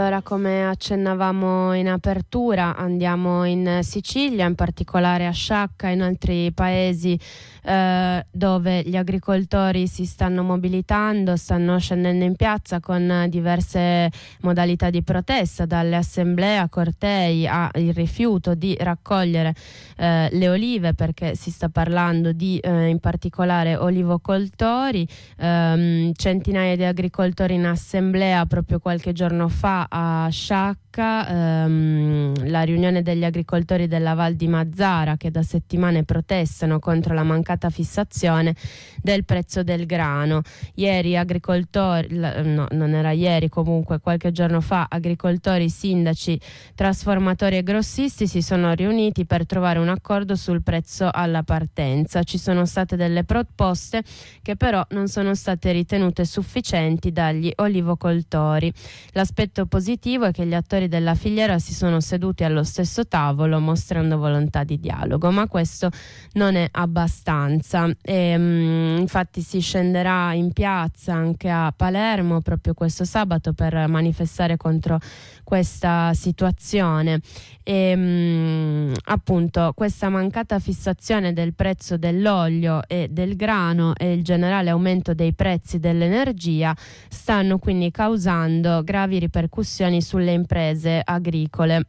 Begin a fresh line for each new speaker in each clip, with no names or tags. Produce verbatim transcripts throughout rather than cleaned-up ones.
allora, come accennavamo in apertura, andiamo in Sicilia, in particolare a Sciacca, in altri paesi eh, dove gli agricoltori si stanno mobilitando, stanno scendendo in piazza con diverse modalità di protesta, dalle assemblee a cortei al rifiuto di raccogliere eh, le olive, perché si sta parlando di eh, in particolare olivocoltori. ehm, centinaia di agricoltori in assemblea proprio qualche giorno fa a Sciacca, ehm, la riunione degli agricoltori della Val di Mazzara, che da settimane protestano contro la mancata fissazione del prezzo del grano. Ieri agricoltori, no, non era ieri, comunque qualche giorno fa, agricoltori, sindaci, trasformatori e grossisti si sono riuniti per trovare un accordo sul prezzo alla partenza. Ci sono state delle proposte che però non sono state ritenute sufficienti dagli olivocoltori. L'aspetto positivo è che gli attori della filiera si sono seduti allo stesso tavolo mostrando volontà di dialogo, ma questo non è abbastanza. E, mh, infatti si scenderà in piazza anche a Palermo proprio questo sabato per manifestare contro questa situazione. E, mh, appunto questa mancata fissazione del prezzo dell'olio e del grano e il generale aumento dei prezzi dell'energia stanno quindi causando gravi ripercussioni sulle imprese agricole.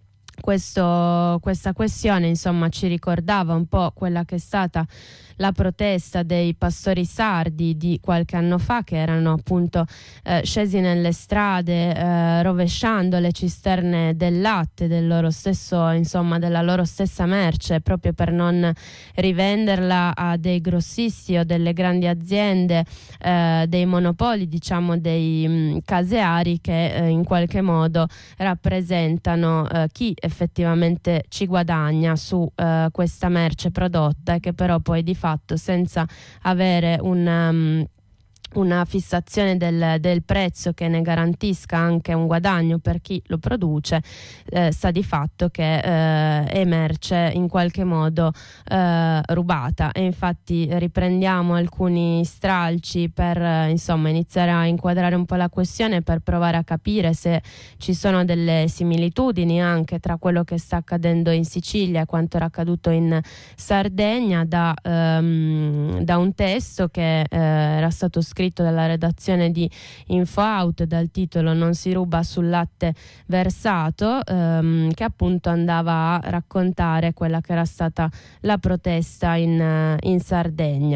Questo, questa questione insomma ci ricordava un po' quella che è stata la protesta dei pastori sardi di qualche anno fa, che erano appunto eh, scesi nelle strade eh, rovesciando le cisterne del latte del loro stesso, insomma della loro stessa merce, proprio per non rivenderla a dei grossisti o delle grandi aziende, eh, dei monopoli, diciamo dei mh, caseari che eh, in qualche modo rappresentano eh, chi effettivamente ci guadagna su eh, questa merce prodotta, e che però poi di fatto senza avere un um, una fissazione del, del prezzo che ne garantisca anche un guadagno per chi lo produce, eh, sta di fatto che eh, è merce in qualche modo eh, rubata. E infatti riprendiamo alcuni stralci per eh, insomma iniziare a inquadrare un po' la questione, per provare a capire se ci sono delle similitudini anche tra quello che sta accadendo in Sicilia e quanto era accaduto in Sardegna, da, ehm, da un testo che eh, era stato scritto dalla redazione di InfoAut dal titolo "Non si ruba sul latte versato", ehm, che appunto andava a raccontare quella che era stata la protesta in, in Sardegna.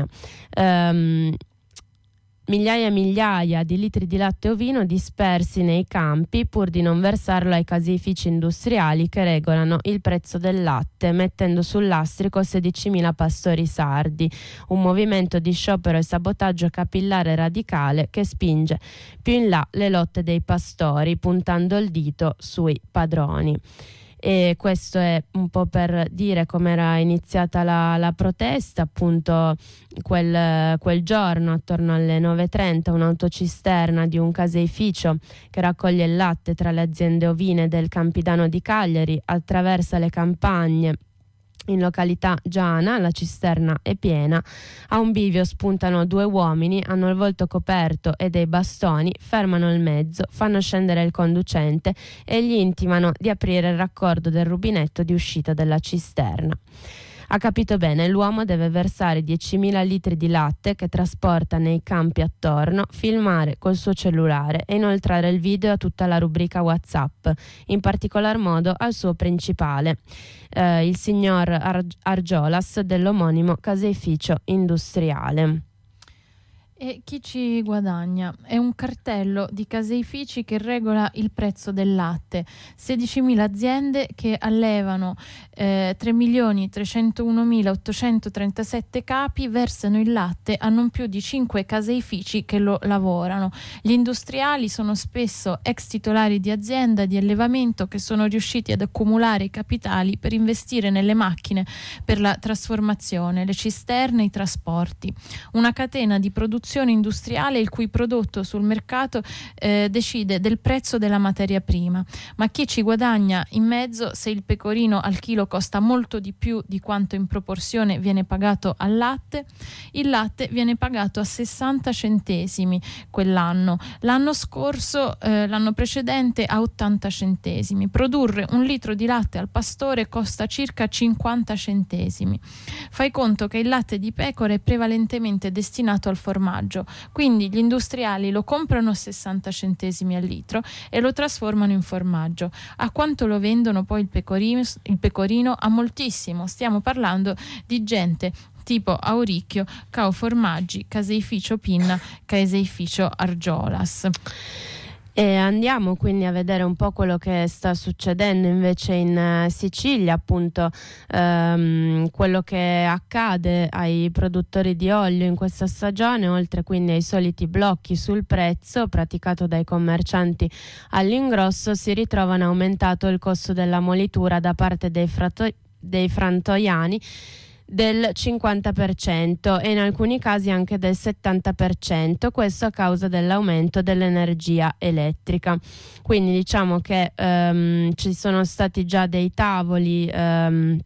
Um, Migliaia e migliaia di litri di latte ovino dispersi nei campi pur di non versarlo ai caseifici industriali che regolano il prezzo del latte, mettendo sul lastrico sedicimila pastori sardi. Un movimento di sciopero e sabotaggio capillare e radicale che spinge più in là le lotte dei pastori, puntando il dito sui padroni. E questo è un po' per dire come era iniziata la, la protesta. Appunto quel, quel giorno attorno alle nove e trenta un'autocisterna di un caseificio che raccoglie il latte tra le aziende ovine del Campidano di Cagliari attraversa le campagne in località Giana. La cisterna è piena. A un bivio spuntano due uomini, hanno il volto coperto e dei bastoni, fermano il mezzo, fanno scendere il conducente e gli intimano di aprire il raccordo del rubinetto di uscita della cisterna. Ha capito bene, l'uomo deve versare diecimila litri di latte che trasporta nei campi attorno, filmare col suo cellulare e inoltrare il video a tutta la rubrica WhatsApp, in particolar modo al suo principale, eh, il signor Ar- Argiolas dell'omonimo caseificio industriale.
E chi ci guadagna? È un cartello di caseifici che regola il prezzo del latte. sedicimila aziende che allevano eh, tre milioni trecentounomilaottocentotrentasette capi versano il latte a non più di cinque caseifici che lo lavorano. Gli industriali sono spesso ex titolari di azienda di allevamento che sono riusciti ad accumulare i capitali per investire nelle macchine per la trasformazione, le cisterne, i trasporti. Una catena di produzione produzione industriale il cui prodotto sul mercato eh, decide del prezzo della materia prima. Ma chi ci guadagna in mezzo se il pecorino al chilo costa molto di più di quanto in proporzione viene pagato al latte? Il latte viene pagato a sessanta centesimi quell'anno, l'anno scorso, eh, l'anno precedente a ottanta centesimi. Produrre un litro di latte al pastore costa circa cinquanta centesimi. Fai conto che il latte di pecora è prevalentemente destinato al formaggio, quindi gli industriali lo comprano a sessanta centesimi al litro e lo trasformano in formaggio. A quanto lo vendono poi il pecorino? Il pecorino a moltissimo. Stiamo parlando di gente tipo Auricchio, Cao Formaggi, Caseificio Pinna, Caseificio Argiolas.
E andiamo quindi a vedere un po' quello che sta succedendo invece in uh, Sicilia, appunto ehm, quello che accade ai produttori di olio in questa stagione, oltre quindi ai soliti blocchi sul prezzo praticato dai commercianti all'ingrosso, si ritrovano aumentato il costo della molitura da parte dei, frato- dei frantoiani del cinquanta per cento e in alcuni casi anche del settanta per cento, questo a causa dell'aumento dell'energia elettrica. Quindi diciamo che um, ci sono stati già dei tavoli um,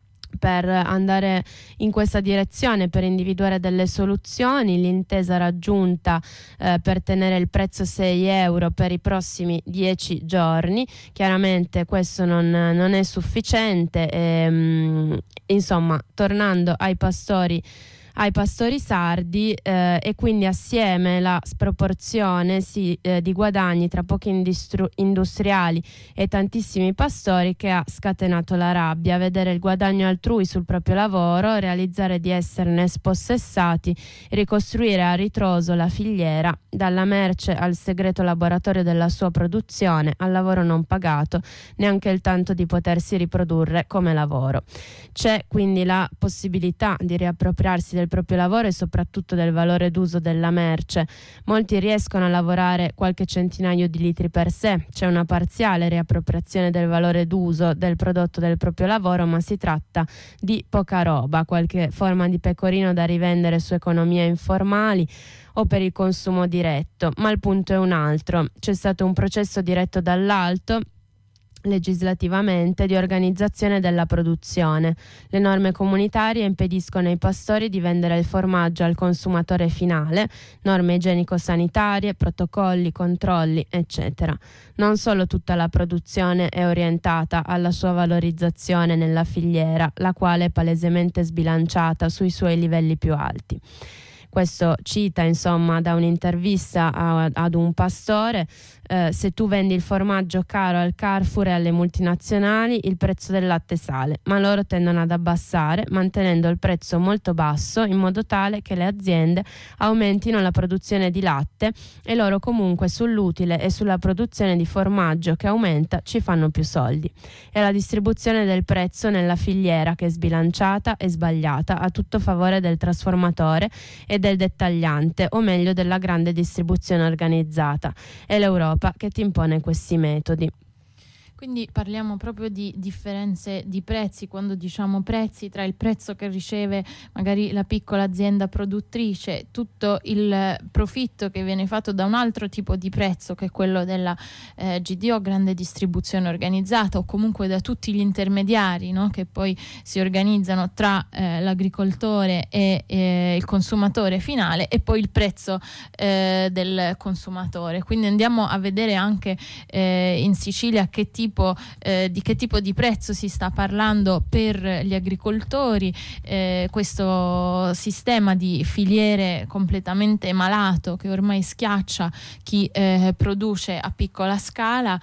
per andare in questa direzione, per individuare delle soluzioni. L'intesa raggiunta eh, per tenere il prezzo sei euro per i prossimi dieci giorni. Chiaramente questo non, non è sufficiente e, mh, insomma, tornando ai pastori ai pastori sardi eh, e quindi assieme la sproporzione sì, eh, di guadagni tra pochi industri- industriali e tantissimi pastori che ha scatenato la rabbia. Vedere il guadagno altrui sul proprio lavoro, realizzare di esserne spossessati, ricostruire a ritroso la filiera dalla merce al segreto laboratorio della sua produzione, al lavoro non pagato, neanche il tanto di potersi riprodurre come lavoro. C'è quindi la possibilità di riappropriarsi del proprio lavoro e soprattutto del valore d'uso della merce. Molti riescono a lavorare qualche centinaio di litri per sé, c'è una parziale riappropriazione del valore d'uso del prodotto del proprio lavoro, ma si tratta di poca roba, qualche forma di pecorino da rivendere su economie informali o per il consumo diretto. Ma il punto è un altro: c'è stato un processo diretto dall'alto legislativamente di organizzazione della produzione. Le norme comunitarie impediscono ai pastori di vendere il formaggio al consumatore finale, norme igienico-sanitarie, protocolli, controlli, eccetera. Non solo tutta la produzione è orientata alla sua valorizzazione nella filiera, la quale è palesemente sbilanciata sui suoi livelli più alti. Questo cita insomma da un'intervista a, ad un pastore: eh, se tu vendi il formaggio caro al Carrefour e alle multinazionali, il prezzo del latte sale, ma loro tendono ad abbassare, mantenendo il prezzo molto basso in modo tale che le aziende aumentino la produzione di latte e loro comunque sull'utile e sulla produzione di formaggio che aumenta ci fanno più soldi. È la distribuzione del prezzo nella filiera che è sbilanciata e sbagliata a tutto favore del trasformatore e del dettagliante, o meglio della grande distribuzione organizzata. È l'Europa che ti impone questi metodi.
Quindi parliamo proprio di differenze di prezzi, quando diciamo prezzi, tra il prezzo che riceve magari la piccola azienda produttrice, tutto il profitto che viene fatto da un altro tipo di prezzo che è quello della eh, G D O, grande distribuzione organizzata, o comunque da tutti gli intermediari, no? Che poi si organizzano tra eh, l'agricoltore e eh, il consumatore finale, e poi il prezzo eh, del consumatore. Quindi andiamo a vedere anche eh, in Sicilia che tipo Eh, di che tipo di prezzo si sta parlando per gli agricoltori, eh, questo sistema di filiere completamente malato che ormai schiaccia chi eh, produce a piccola scala,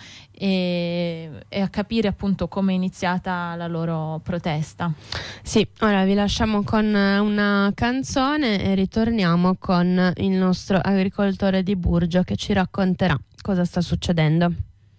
e, e a capire appunto come è iniziata la loro protesta.
Sì, ora vi lasciamo con una canzone e ritorniamo con il nostro agricoltore di Burgio che ci racconterà cosa sta succedendo.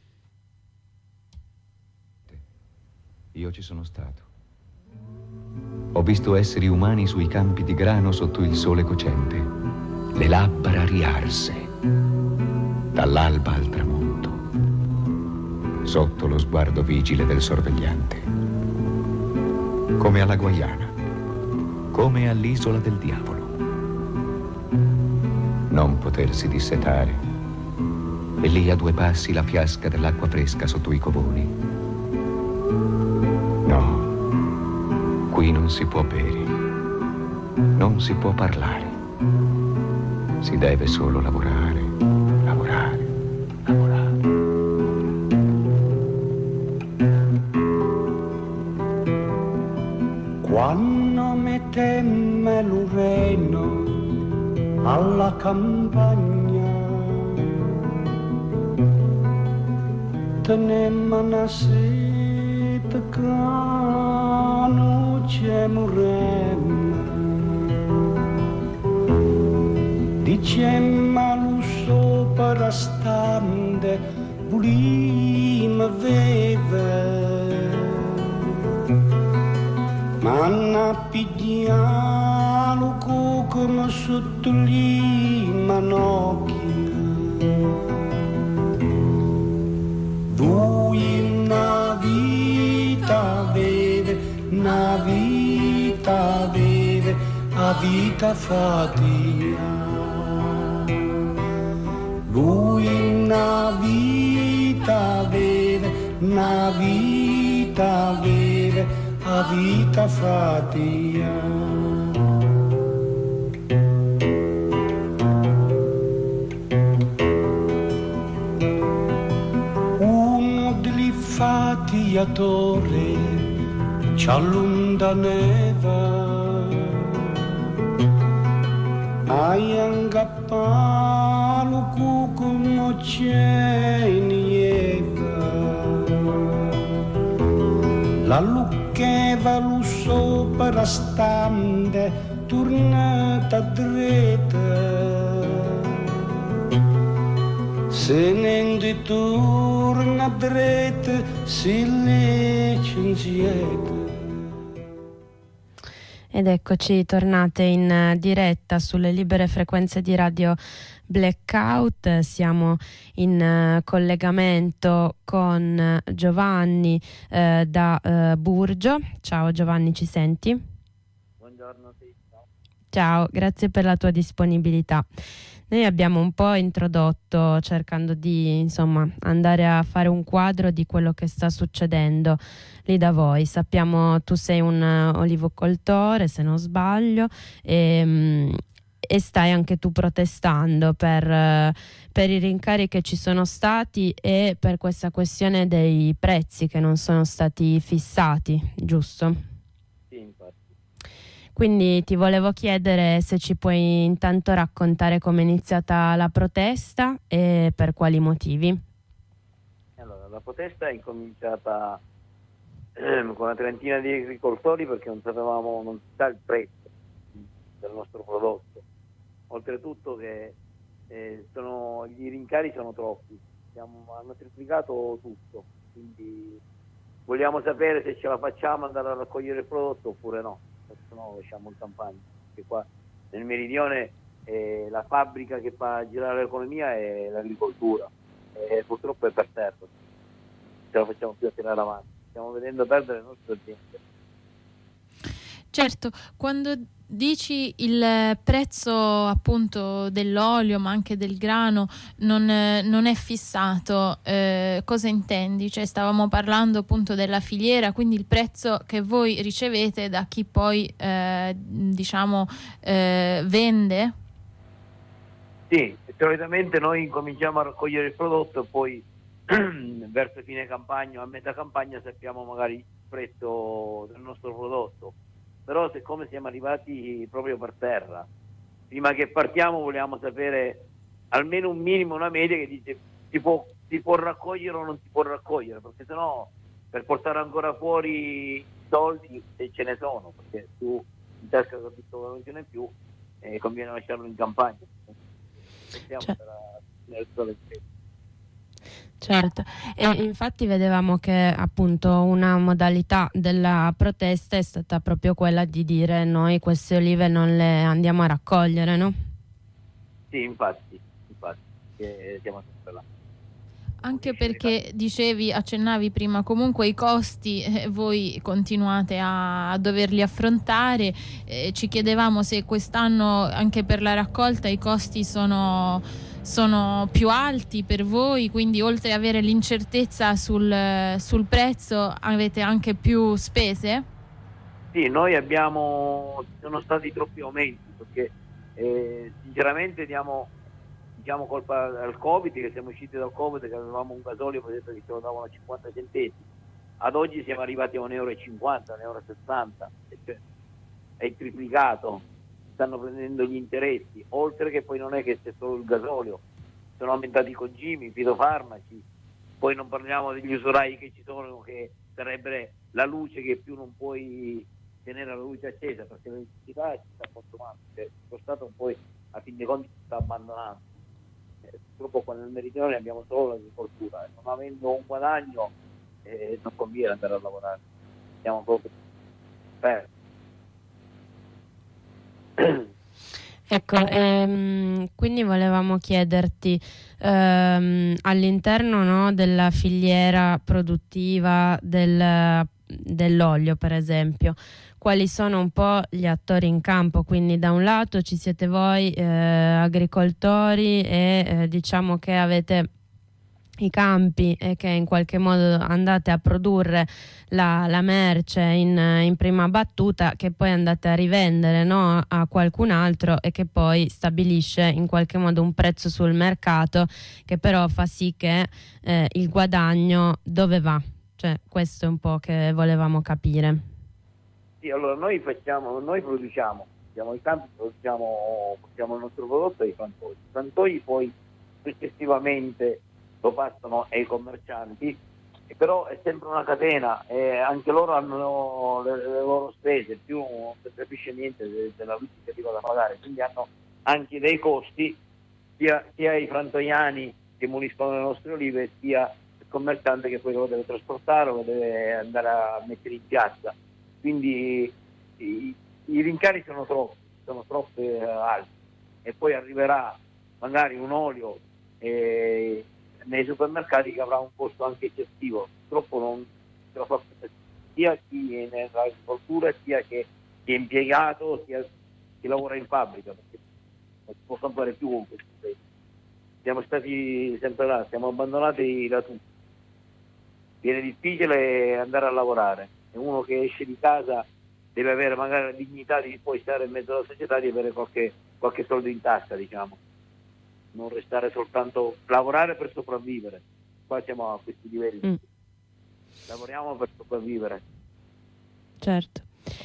Io ci sono stato. Ho visto esseri umani sui campi di grano sotto il sole cocente, le labbra riarse, dall'alba al tramonto, sotto lo sguardo vigile del sorvegliante. Come alla Guaiana, come all'isola del diavolo. non potersi dissetare. E lì a due passi la fiasca dell'acqua fresca sotto i covoni. No, qui non si può bere, non si può parlare. Si deve solo lavorare, lavorare, lavorare.
Quando mettemmo l'ureno alla campagna, tenemmo una sete che non ci moremmo. Dicemmo lo sopra stande, volima veve, ma non pigliamo come sotto lì manocchia. Lui una vita beve, una vita beve, a vita fatica. Lui una vita beve, una vita beve, a vita fatica. Uno degli fatiatori ci allontaneva, ai angappalu come c'è nieva, la luccheva lo sopra stande, tornata dritta, se ne torna dritta, si licenziata.
Ed eccoci tornate in diretta sulle libere frequenze di Radio Blackout. Siamo in uh, collegamento con Giovanni uh, da uh, Burgio. Ciao Giovanni, ci senti?
Buongiorno, sì.
Ciao, grazie per la tua disponibilità. Noi abbiamo un po' introdotto cercando di insomma andare a fare un quadro di quello che sta succedendo lì da voi. Sappiamo tu sei un olivocoltore, se non sbaglio, e, e stai anche tu protestando per, per i rincari che ci sono stati e per questa questione dei prezzi che non sono stati fissati, giusto?
Sì, infatti.
Quindi ti volevo chiedere se ci puoi intanto raccontare come è iniziata la protesta e per quali motivi.
Allora, la protesta è incominciata eh, con una trentina di agricoltori perché non sapevamo, non si sa il prezzo del nostro prodotto. Oltretutto che eh, sono, gli rincari sono troppi, Siamo, hanno triplicato tutto, quindi vogliamo sapere se ce la facciamo andare a raccogliere il prodotto oppure no. Se no lasciamo in campagna, perché qua nel meridione eh, la fabbrica che fa girare l'economia è l'agricoltura e purtroppo è per terra, non ce la facciamo più a tirare avanti, stiamo vedendo perdere le nostre aziende.
Certo, quando dici il prezzo appunto dell'olio ma anche del grano non, non è fissato, eh, cosa intendi? Cioè stavamo parlando appunto della filiera, quindi il prezzo che voi ricevete da chi poi eh, diciamo eh, vende?
Sì, solitamente noi cominciamo a raccogliere il prodotto e poi verso fine campagna o a metà campagna sappiamo magari il prezzo del nostro prodotto. Però siccome siamo arrivati proprio per terra, prima che partiamo vogliamo sapere almeno un minimo, una media che dice si può, si può raccogliere o non si può raccogliere, perché sennò per portare ancora fuori i soldi, se ce ne sono, perché tu in tasca che non ce n'è più, eh, conviene lasciarlo in campagna. Pensiamo
Cioè.
per nel sole freddo.
Certo, e infatti vedevamo che appunto una modalità della protesta è stata proprio quella di dire noi queste olive non le andiamo a raccogliere, no?
Sì, infatti, infatti, che siamo sempre là.
Anche perché dicevi, accennavi prima, comunque i costi eh, voi continuate a, a doverli affrontare. Eh, ci chiedevamo se quest'anno anche per la raccolta i costi sono, sono più alti per voi, quindi oltre ad avere l'incertezza sul, sul prezzo avete anche più spese?
Sì, noi abbiamo, ci sono stati troppi aumenti perché eh, sinceramente diamo diciamo colpa al Covid, che siamo usciti dal Covid che avevamo un gasolio per esempio che ce lo davano a cinquanta centesimi, ad oggi siamo arrivati a un euro e cinquanta, un euro e sessanta, cioè è il triplicato, stanno prendendo gli interessi, oltre che poi non è che c'è solo il gasolio, sono aumentati i concimi, i fitofarmaci, poi non parliamo degli usurai che ci sono, che sarebbe la luce che più non puoi tenere la luce accesa perché l'elettricità ci sta consumando, cioè, lo Stato un po' a fin dei conti ci sta abbandonando. Purtroppo qua nel meridione abbiamo solo l'agricoltura, non avendo un guadagno eh, non conviene andare a lavorare, siamo proprio persi.
Ecco, ehm, quindi volevamo chiederti ehm, all'interno, no, della filiera produttiva del, dell'olio, per esempio, quali sono un po' gli attori in campo? Quindi da un lato ci siete voi eh, agricoltori e eh, diciamo che avete i campi e che in qualche modo andate a produrre la, la merce in, in prima battuta che poi andate a rivendere, no, a qualcun altro e che poi stabilisce in qualche modo un prezzo sul mercato che però fa sì che eh, il guadagno dove va? Cioè questo è un po' che volevamo capire.
Sì, allora noi facciamo, noi produciamo, siamo ai campi, produciamo, produciamo il nostro prodotto ai frantoi. I frantoi poi successivamente lo passano ai commercianti, e però è sempre una catena e anche loro hanno le, le loro spese, più non si capisce niente de, della luce che arriva da pagare, quindi hanno anche dei costi sia, sia i frantoiani che muniscono le nostre olive, sia il commerciante che poi lo deve trasportare o lo deve andare a mettere in piazza. Quindi i, i rincari sono troppi, sono troppo eh, alti e poi arriverà magari un olio eh, nei supermercati che avrà un costo anche eccessivo. Purtroppo non ce la fa sia chi è nell'agricoltura, sia che chi è impiegato, sia chi lavora in fabbrica, perché non si può campare più con questi prezzi. Siamo stati sempre là, siamo abbandonati da tutti. Viene difficile andare a lavorare e uno che esce di casa deve avere magari la dignità di poi stare in mezzo alla società, di avere qualche, qualche soldo in tasca, diciamo, non restare soltanto lavorare per sopravvivere. Qua siamo a questi livelli, mm. lavoriamo per sopravvivere.
Certo.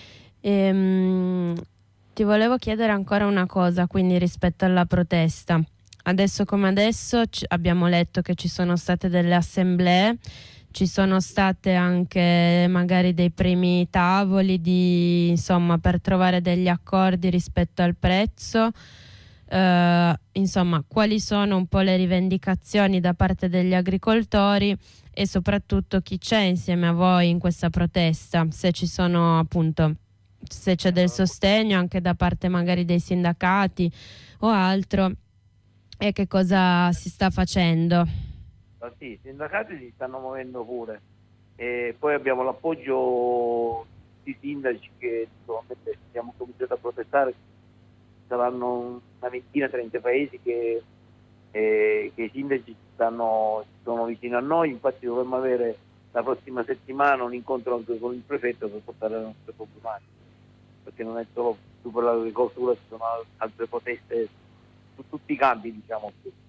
Ehm, ti volevo chiedere ancora una cosa, quindi rispetto alla protesta. Adesso come adesso c- abbiamo letto che ci sono state delle assemblee, ci sono state anche magari dei primi tavoli di, insomma, per trovare degli accordi rispetto al prezzo. Uh, insomma, quali sono un po' le rivendicazioni da parte degli agricoltori e soprattutto chi c'è insieme a voi in questa protesta, se ci sono appunto, se c'è del sostegno anche da parte magari dei sindacati o altro, e che cosa si sta facendo?
Ah, sì, i sindacati si stanno muovendo pure e poi abbiamo l'appoggio di sindaci che abbiamo cominciato a protestare. Saranno una ventina, trenta paesi che, eh, che i sindaci stanno, sono vicino a noi, infatti dovremmo avere la prossima settimana un incontro anche con il prefetto per portare le nostre problematiche, perché non è solo più per l'agricoltura, ci sono altre proteste su tutti i campi, diciamo.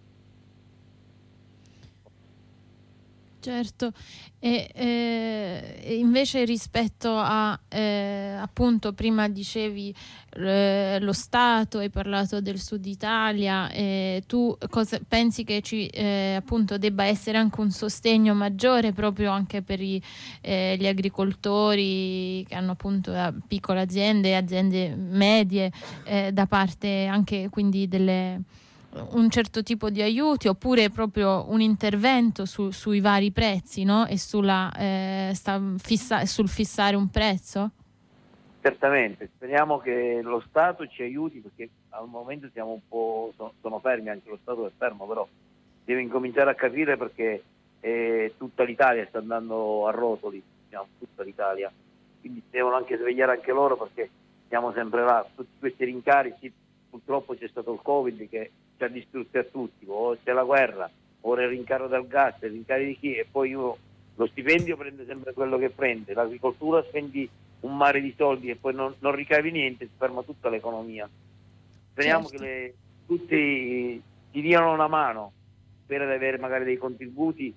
Certo, e eh, invece rispetto a eh, appunto prima dicevi eh, lo Stato, hai parlato del Sud Italia, eh, tu cosa, pensi che ci eh, appunto debba essere anche un sostegno maggiore proprio anche per i, eh, gli agricoltori che hanno appunto piccole aziende, aziende medie, eh, da parte anche quindi delle un certo tipo di aiuti, oppure proprio un intervento su, sui vari prezzi, no? E sulla, eh, sta fissa, sul fissare un prezzo?
Certamente, speriamo che lo Stato ci aiuti, perché al momento siamo un po', sono, sono fermi, anche lo Stato è fermo, però deve incominciare a capire, perché e tutta l'Italia sta andando a rotoli, diciamo, tutta l'Italia, quindi devono anche svegliare anche loro, perché siamo sempre là, tutti questi rincari, sì, purtroppo c'è stato il Covid che ci ha distrutti a tutti, o c'è la guerra, ora il rincaro del gas, il rincaro di chi, e poi uno lo stipendio prende sempre quello che prende, l'agricoltura spendi un mare di soldi e poi non, non ricavi niente, si ferma tutta l'economia. Speriamo
Certo.
che le, tutti ti diano una mano per avere magari dei contributi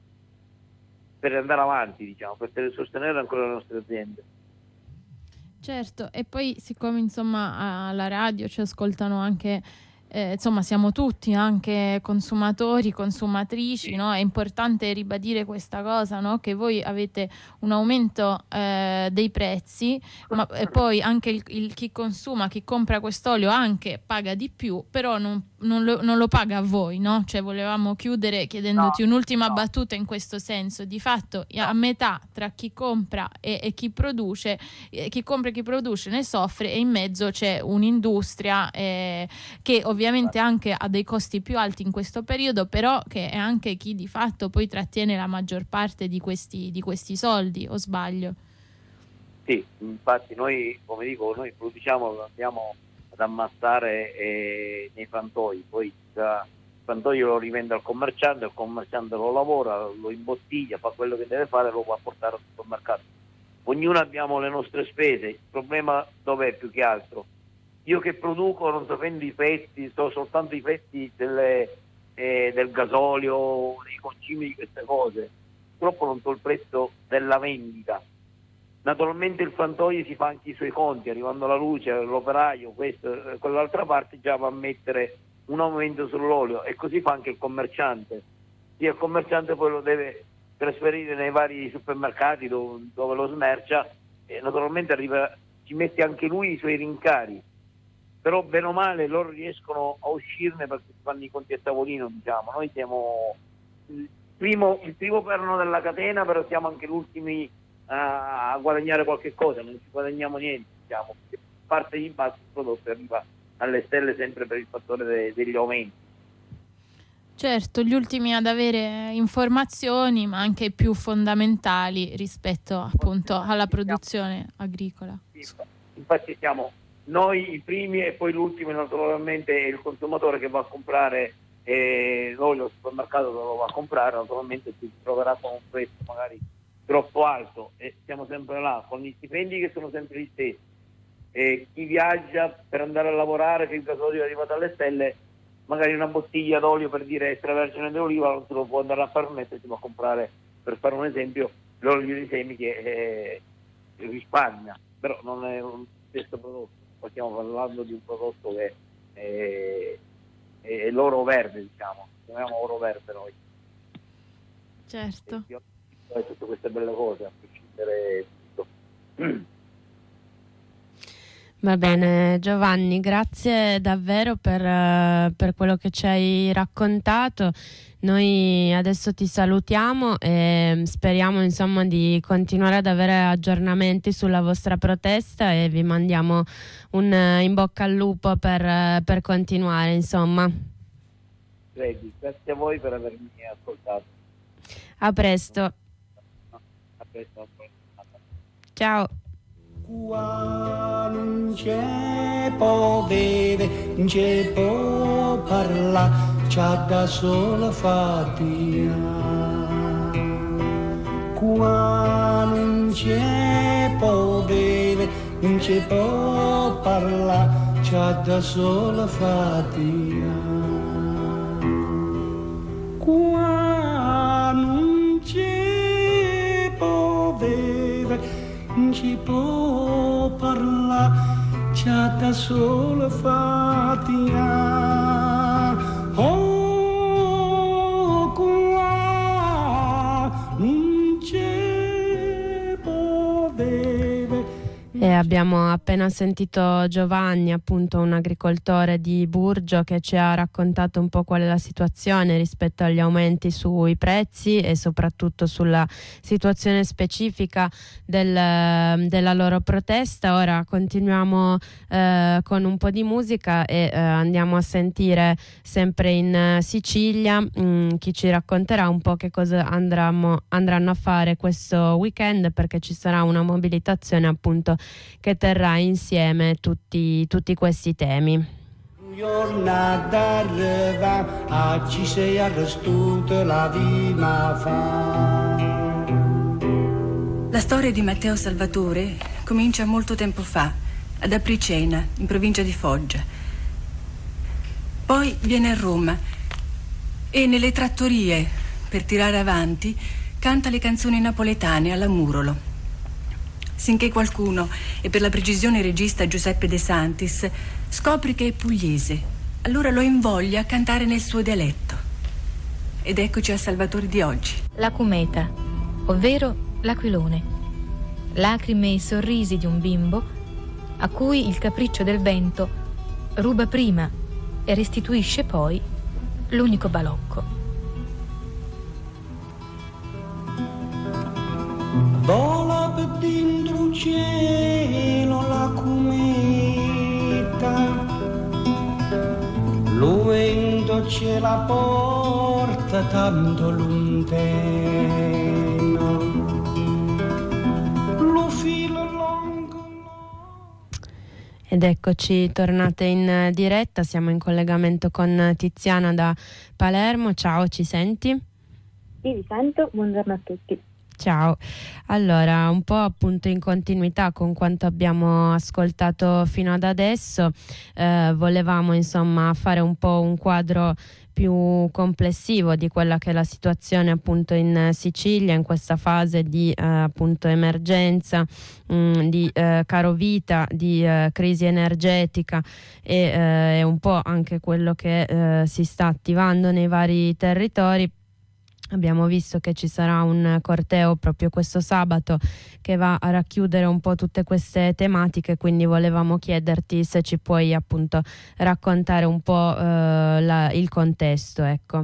per andare avanti, diciamo, per sostenere ancora le nostre aziende.
Certo, e poi siccome insomma alla radio ci ascoltano anche, eh, insomma siamo tutti anche consumatori, consumatrici, no? È importante ribadire questa cosa, no? Che voi avete un aumento eh, dei prezzi, ma e poi anche il, il chi consuma, chi compra quest'olio anche paga di più, però non, non, lo, non lo paga a voi, no? Cioè volevamo chiudere chiedendoti
No,
un'ultima
no.
battuta in questo senso. Di fatto a metà tra chi compra e, e chi produce, eh, chi compra e chi produce ne soffre, e in mezzo c'è un'industria eh, che ovviamente anche ha dei costi più alti in questo periodo, però che è anche chi di fatto poi trattiene la maggior parte di questi, di questi soldi, o sbaglio?
Sì, infatti noi, come dico, noi produciamo, lo andiamo ad ammassare eh, nei frantoi, poi da, il frantoio lo rivende al commerciante, il commerciante lo lavora, lo imbottiglia, fa quello che deve fare e lo va a portare al supermercato. Ognuno abbiamo le nostre spese, il problema dov'è più che altro? Io che produco non sapendo i prezzi, so soltanto i prezzi delle, eh, del gasolio, dei concimi, di queste cose, purtroppo non so il prezzo della vendita. Naturalmente il frantoio si fa anche i suoi conti, arrivando la luce, l'operaio, questo, eh, quell'altra parte già va a mettere un aumento sull'olio, e così fa anche il commerciante. Sì, il commerciante poi lo deve trasferire nei vari supermercati dove, dove lo smercia, e naturalmente arriva, ci mette anche lui i suoi rincari, però bene o male loro riescono a uscirne perché si fanno i conti a tavolino, diciamo. Noi siamo il primo, il primo perno della catena, però siamo anche gli ultimi a, a guadagnare qualche cosa, non ci guadagniamo niente, diciamo. Parte di basso il prodotto arriva alle stelle sempre per il fattore de, degli aumenti.
Certo, gli ultimi ad avere informazioni, ma anche più fondamentali rispetto appunto alla produzione agricola.
Infatti siamo noi i primi, e poi l'ultimo naturalmente è il consumatore che va a comprare eh, l'olio al supermercato, dove lo va a comprare, naturalmente si troverà con un prezzo magari troppo alto, e siamo sempre là con gli stipendi che sono sempre gli stessi. E chi viaggia per andare a lavorare, che il gasolio è arrivato alle stelle, magari una bottiglia d'olio, per dire extravergine d'oliva, non se lo può andare a permettere, si va a comprare, per fare un esempio, l'olio di semi che eh, risparmia, però non è un stesso prodotto. Stiamo parlando di un prodotto che è, è l'oro verde, diciamo, chiamiamo oro verde noi.
Certo.
E tutte queste belle cose, a prescindere tutto.
Va bene Giovanni, grazie davvero per, uh, per quello che ci hai raccontato. Noi adesso ti salutiamo e speriamo insomma di continuare ad avere aggiornamenti sulla vostra protesta, e vi mandiamo un uh, in bocca al lupo per, uh, per continuare insomma.
Grazie a voi per avermi ascoltato.
A presto.
A presto.
Ciao.
Qua non c'è può bere, non c'è può parlare, c'ha da sola fatica. Qua non c'è può bere, non c'è può parlare, c'ha da sola fatica. Qua non c'è può bere, non ci può parlare, c'ha da sola fatica. Oh, qua non c'è può bere.
E abbiamo Abbiamo appena sentito Giovanni, appunto un agricoltore di Burgio, che ci ha raccontato un po' qual è la situazione rispetto agli aumenti sui prezzi e soprattutto sulla situazione specifica del, della loro protesta. Ora continuiamo eh, con un po' di musica e eh, andiamo a sentire sempre in Sicilia mh, chi ci racconterà un po' che cosa andranno, andranno a fare questo weekend, perché ci sarà una mobilitazione appunto che terrà insieme tutti, tutti questi temi.
Giornata arriva, a ci sei arrestuto la vima fa.
La storia di Matteo Salvatore comincia molto tempo fa, ad Apricena, in provincia di Foggia. Poi viene a Roma e nelle trattorie, per tirare avanti, canta le canzoni napoletane alla Murolo. Sinché qualcuno, e per la precisione il regista Giuseppe De Santis, scopre che è pugliese. Allora lo invoglia a cantare nel suo dialetto. Ed eccoci a Salvatore di oggi.
La cumeta, ovvero l'aquilone. Lacrime e sorrisi di un bimbo a cui il capriccio del vento ruba prima e restituisce poi l'unico balocco.
Vola per dentro il cielo la cometa, lo vento ce la porta tanto lontano, lo filo lungo.
Ed eccoci tornate in diretta, siamo in collegamento con Tiziana da Palermo. Ciao, ci senti?
Sì, vi sento, buongiorno a tutti.
Ciao, allora un po' appunto in continuità con quanto abbiamo ascoltato fino ad adesso, eh, volevamo insomma fare un po' un quadro più complessivo di quella che è la situazione appunto in Sicilia in questa fase di eh, appunto emergenza, mh, di eh, carovita, di eh, crisi energetica e eh, un po' anche quello che eh, si sta attivando nei vari territori. Abbiamo visto che ci sarà un corteo proprio questo sabato che va a racchiudere un po' tutte queste tematiche, quindi volevamo chiederti se ci puoi appunto raccontare un po' eh, la, il contesto, ecco.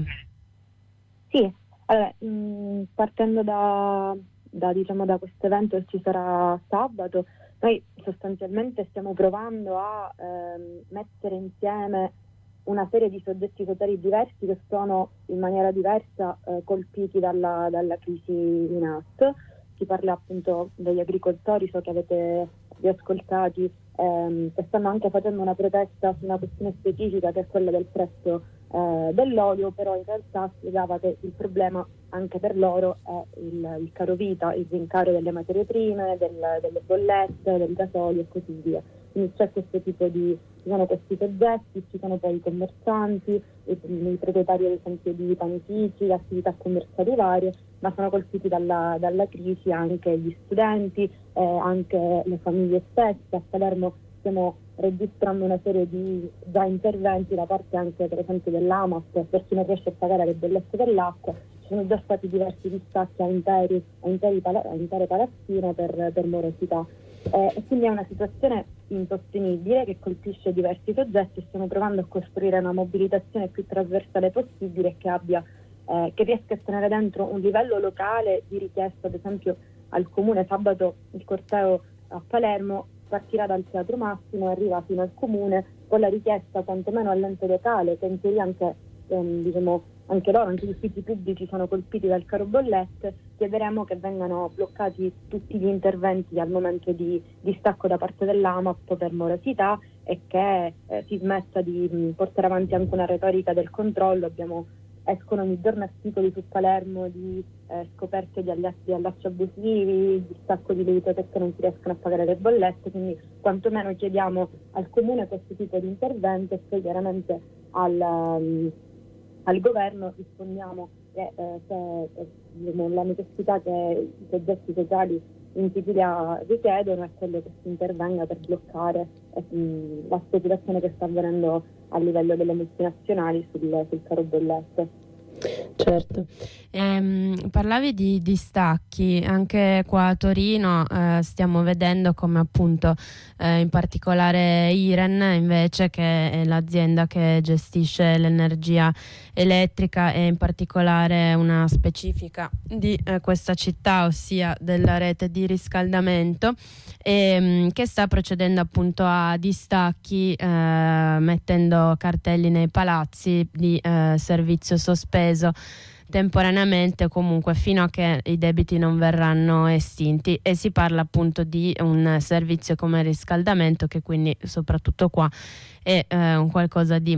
Sì, allora, mh, partendo da, da diciamo da questo evento che ci sarà sabato, noi sostanzialmente stiamo provando a ehm, mettere insieme una serie di soggetti sociali diversi che sono in maniera diversa eh, colpiti dalla, dalla crisi in atto. Si parla appunto degli agricoltori, so che avete ascoltati, ehm, che stanno anche facendo una protesta su una questione specifica che è quella del prezzo eh, dell'olio, però in realtà spiegava che il problema anche per loro è il, il caro vita, il rincaro delle materie prime, del, delle bollette, del gasolio e così via. Quindi c'è questo tipo di, ci sono questi soggetti, ci sono poi i commercianti, i, i proprietari ad esempio di panifici, attività commerciali varie, ma sono colpiti dalla, dalla crisi anche gli studenti, eh, anche le famiglie stesse. A Palermo stiamo registrando una serie di già interventi da parte anche per esempio dell'AMAP per chi non riesce a pagare le bollette dell'acqua. Ci sono già stati diversi distacchi a interi, a interi pala- a intere palazzine per, per morosità. Eh, e quindi è una situazione insostenibile che colpisce diversi soggetti e stiamo provando a costruire una mobilitazione più trasversale possibile e che abbia eh, che riesca a tenere dentro un livello locale di richiesta. Ad esempio al comune sabato il corteo a Palermo partirà dal Teatro Massimo e arriva fino al comune con la richiesta quantomeno all'ente locale, che in teoria anche ehm, diciamo anche loro, anche gli uffici pubblici sono colpiti dal caro bollette. Chiederemo che vengano bloccati tutti gli interventi al momento di distacco da parte dell'AMAP per morosità e che eh, si smetta di mh, portare avanti anche una retorica del controllo. Abbiamo, escono ogni giorno articoli su Palermo di eh, scoperte di allacci, di allacci abusivi, distacco di ludoteche che non si riescono a pagare le bollette, quindi quantomeno chiediamo al comune questo tipo di intervento e poi chiaramente al... Um, al governo rispondiamo che eh, se eh, diciamo, la necessità che i soggetti sociali in Sicilia richiedono è quello che si intervenga per bloccare eh, mh, la speculazione che sta avvenendo a livello delle multinazionali sul, sul caro bollette.
Certo. Ehm, parlavi di distacchi, anche qua a Torino eh, stiamo vedendo come appunto eh, in particolare Iren invece, che è l'azienda che gestisce l'energia elettrica e in particolare una specifica di eh, questa città, ossia della rete di riscaldamento, e, che sta procedendo appunto a distacchi eh, mettendo cartelli nei palazzi di eh, servizio sospeso temporaneamente, comunque fino a che i debiti non verranno estinti, e si parla appunto di un servizio come riscaldamento che quindi soprattutto qua è eh, un qualcosa di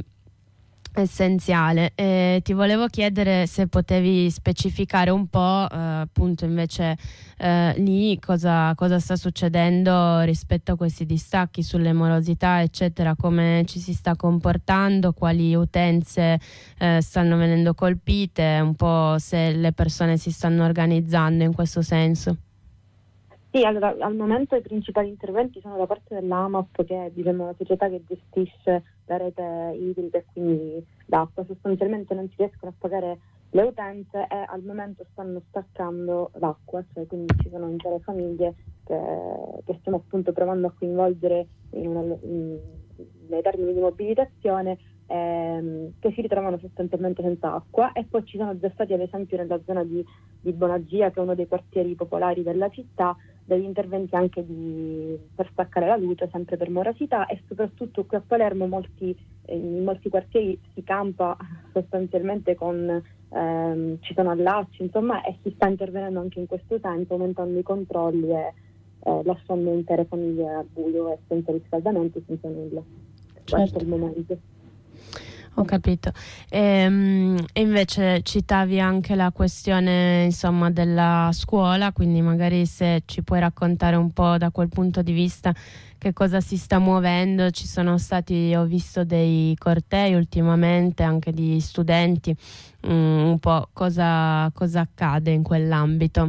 essenziale. E ti volevo chiedere se potevi specificare un po' eh, appunto invece eh, lì cosa, cosa sta succedendo rispetto a questi distacchi, sulle morosità eccetera, come ci si sta comportando, quali utenze eh, stanno venendo colpite, un po' se le persone si stanno organizzando in questo senso.
Sì, allora al momento i principali interventi sono da parte dell'AMAP, che è diciamo, una società che gestisce la rete idrica e quindi d'acqua. Sostanzialmente non si riescono a pagare le utenze e al momento stanno staccando l'acqua, cioè quindi ci sono intere famiglie che, che stiamo appunto provando a coinvolgere in una, in, nei termini di mobilitazione, ehm, che si ritrovano sostanzialmente senza acqua. E poi ci sono già stati ad esempio nella zona di, di Bonagia, che è uno dei quartieri popolari della città, degli interventi anche di, per staccare la luce, sempre per morosità, e soprattutto qui a Palermo molti, in molti quartieri si campa sostanzialmente con, ehm, ci sono allacci, insomma, e si sta intervenendo anche in questo senso, aumentando i controlli e eh, lasciando intere famiglie al buio e senza riscaldamento, senza nulla. Certo. Questo è il momento.
Ho capito. E, e invece citavi anche la questione insomma della scuola, quindi magari se ci puoi raccontare un po' da quel punto di vista che cosa si sta muovendo. Ci sono stati, ho visto dei cortei ultimamente anche di studenti, um, un po' cosa, cosa accade in quell'ambito?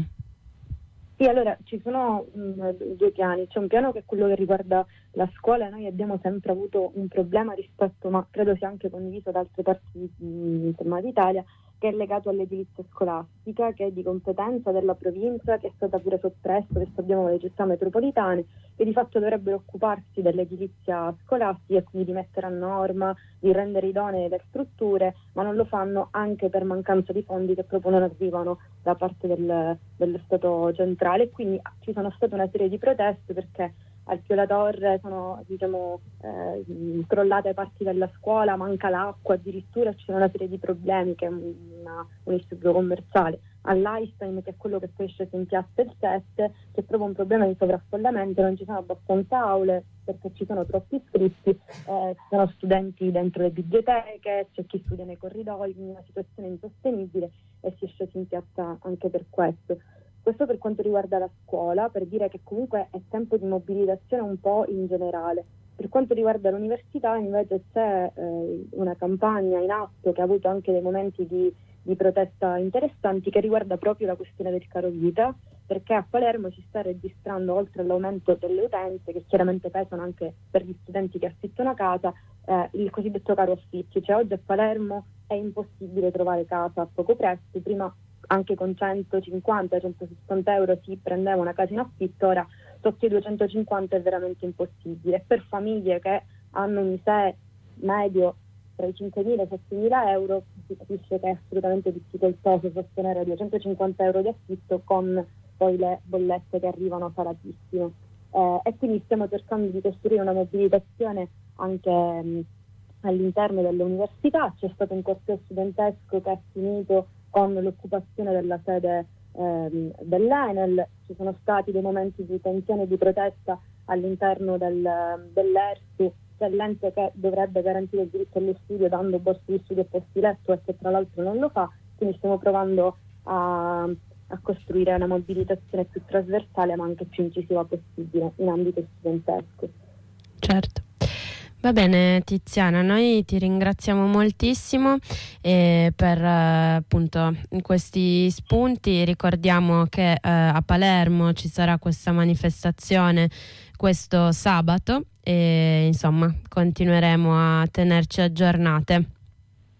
Sì, allora ci sono mh, due piani. C'è un piano che è quello che riguarda la scuola. Noi abbiamo sempre avuto un problema rispetto, ma credo sia anche condiviso da altre parti insomma, d'Italia, che è legato all'edilizia scolastica, che è di competenza della provincia, che è stata pure soppressa, adesso abbiamo le città metropolitane, che di fatto dovrebbero occuparsi dell'edilizia scolastica e quindi di mettere a norma, di rendere idonee le strutture, ma non lo fanno anche per mancanza di fondi che proprio non arrivano da parte del, dello Stato centrale. E quindi ci sono state una serie di proteste perché al Pio La Torre sono diciamo, eh, crollate parti della scuola, manca l'acqua, addirittura ci sono una serie di problemi, che è una, un istituto commerciale. All'Einstein, che è quello che poi è sceso in piazza il sette, c'è proprio un problema di sovraffollamento, non ci sono abbastanza aule perché ci sono troppi iscritti, eh, ci sono studenti dentro le biblioteche, c'è chi studia nei corridoi, quindi una situazione insostenibile, e si è sceso in piazza anche per questo. Questo per quanto riguarda la scuola, per dire che comunque è tempo di mobilitazione un po' in generale. Per quanto riguarda l'università invece c'è eh, una campagna in atto che ha avuto anche dei momenti di, di protesta interessanti, che riguarda proprio la questione del caro vita, perché a Palermo si sta registrando, oltre all'aumento delle utenze, che chiaramente pesano anche per gli studenti che affittano casa, eh, il cosiddetto caro affitti. Cioè oggi a Palermo è impossibile trovare casa a poco prezzo. Prima anche con centocinquanta centosessanta euro si prendeva una casa in affitto, ora sotto i duecentocinquanta è veramente impossibile. Per famiglie che hanno un I S E E medio tra i cinquemila e i settemila euro si capisce che è assolutamente difficoltoso sostenere duecentocinquanta euro di affitto con poi le bollette che arrivano salatissime. Eh, e quindi stiamo cercando di costruire una mobilitazione anche mh, all'interno delle università. C'è stato un corteo studentesco che è finito con l'occupazione della sede ehm, dell'Enel. Ci sono stati dei momenti di tensione e di protesta all'interno del, dell'E R S U, che è l'ente che dovrebbe garantire il diritto allo studio dando borse di studio e posti letto, e che tra l'altro non lo fa. Quindi stiamo provando a, a costruire una mobilitazione più trasversale ma anche più incisiva possibile in ambito studentesco.
Certo. Va bene Tiziana, noi ti ringraziamo moltissimo eh, per eh, appunto questi spunti. Ricordiamo che eh, a Palermo ci sarà questa manifestazione questo sabato e insomma continueremo a tenerci aggiornate.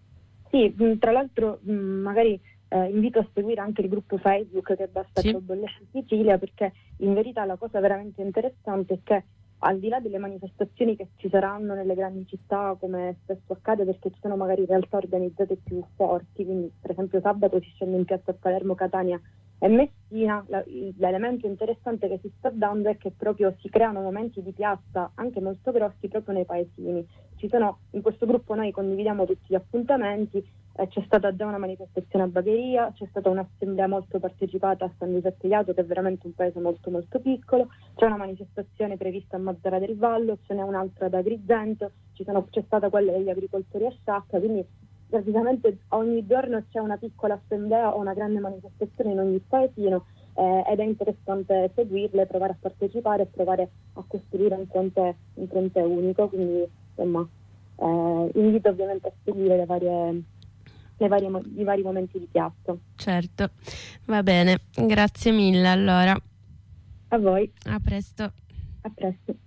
Sì, tra l'altro magari eh, invito a seguire anche il gruppo Facebook che basta
sì.
Ciao Bolletta in Sicilia, perché in verità la cosa veramente interessante è che al di là delle manifestazioni che ci saranno nelle grandi città, come spesso accade, perché ci sono magari realtà organizzate più forti, quindi per esempio sabato si scende in piazza a Palermo, Catania e Messina, la, l'elemento interessante che si sta dando è che proprio si creano momenti di piazza anche molto grossi proprio nei paesini. Ci sono, in questo gruppo noi condividiamo tutti gli appuntamenti, eh, c'è stata già una manifestazione a Bagheria, c'è stata un'assemblea molto partecipata a San Giuseppe Jato, che è veramente un paese molto molto piccolo, c'è una manifestazione prevista a Mazzara del Vallo, ce n'è un'altra ad Agrigento, ci sono, c'è stata quella degli agricoltori a Sciacca, quindi praticamente ogni giorno c'è una piccola assemblea o una grande manifestazione in ogni paesino, eh, ed è interessante seguirle, provare a partecipare e provare a costruire un fronte, un fronte unico, quindi insomma eh, invito ovviamente a seguire le varie, le varie, i vari momenti di piazza.
Certo, va bene, grazie mille allora.
A voi.
A presto.
A presto.